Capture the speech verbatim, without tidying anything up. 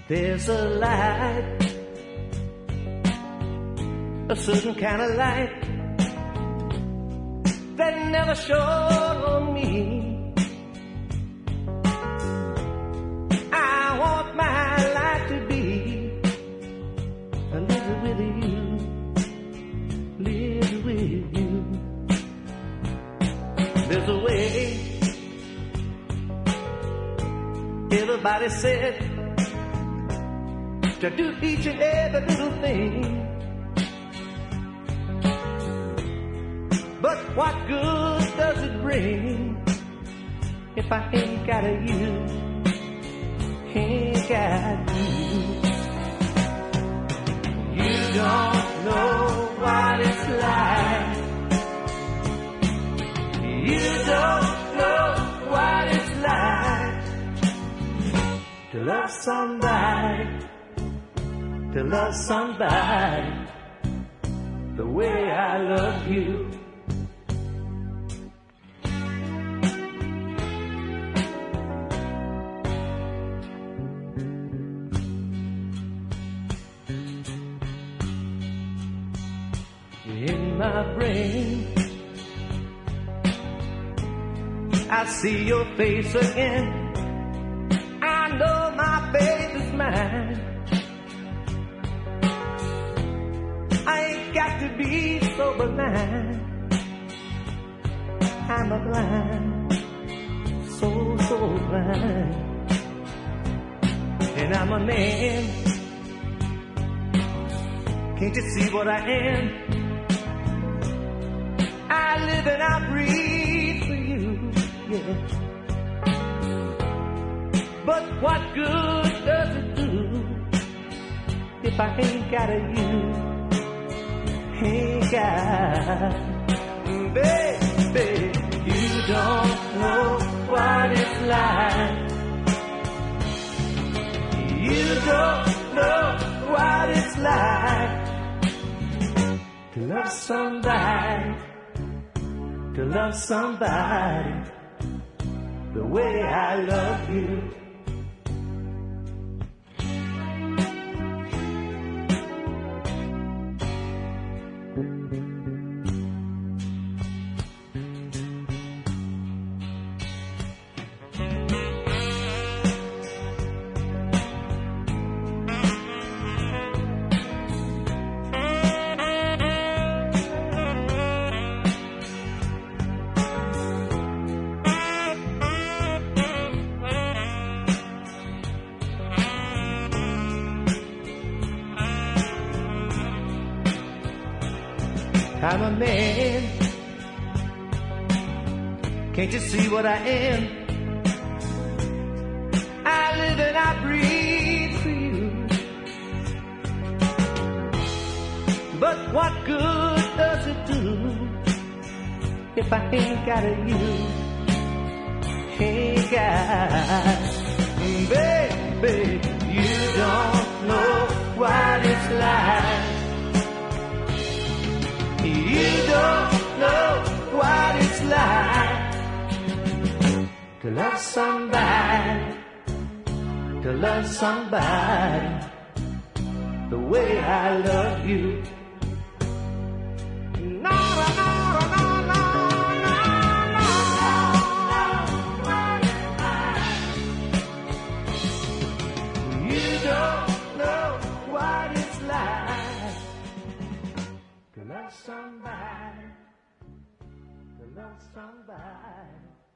There's a light, a certain kind of light that never shone on me. I want my life to be a little with you, live with you. There's a way, everybody said, to do each and every little thing. But what good does it bring if I ain't got a you, ain't got you? You don't know what it's like. You don't know what it's like to love somebody, to love somebody the way I love you. In my brain, I see your face again. I know my faith is mine. I ain't got to be so blind. I'm a blind, so, so blind. And I'm a man. Can't you see what I am? I live and I breathe for you, yeah. But what good does it do if I ain't got a you? Ain't got, baby, you don't know what it's like. You don't know what it's like to love somebody, to love somebody the way I love you. I'm a man. Can't you see what I am? I live and I breathe for you. But what good does it do if I ain't got a you? Ain't got, baby, you don't know what it's like. You don't know what it's like to love somebody, to love somebody the way I love you. No, no, no, no, no, no, no. You don't know what it's like to love somebody, to love somebody.